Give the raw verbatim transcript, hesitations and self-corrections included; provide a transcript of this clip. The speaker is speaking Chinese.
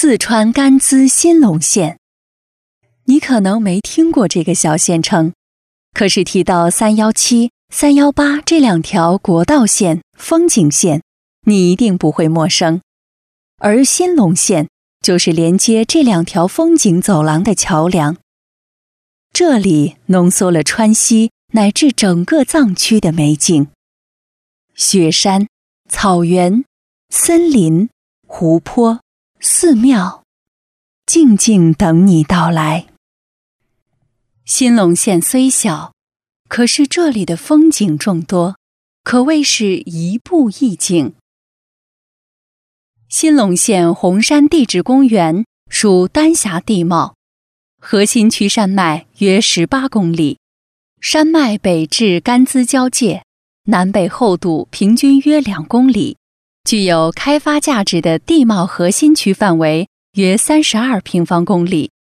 四川甘孜新隆县。你可能没听过这个小县城，可是提到三一七、三一八这两条国道线、风景线，你一定不会陌生。而新隆县就是连接这两条风景走廊的桥梁。这里浓缩了川西乃至整个藏区的美景，雪山、草原、森林、湖泊、寺庙，静静等你到来。新隆县虽小，可是这里的风景众多，可谓是一步一景。新隆县红山地质公园属丹霞地貌，核心区山脉约十八公里，山脉北至甘孜交界，南北厚度平均约两公里，具有开发价值的地貌核心区范围约三十二平方公里，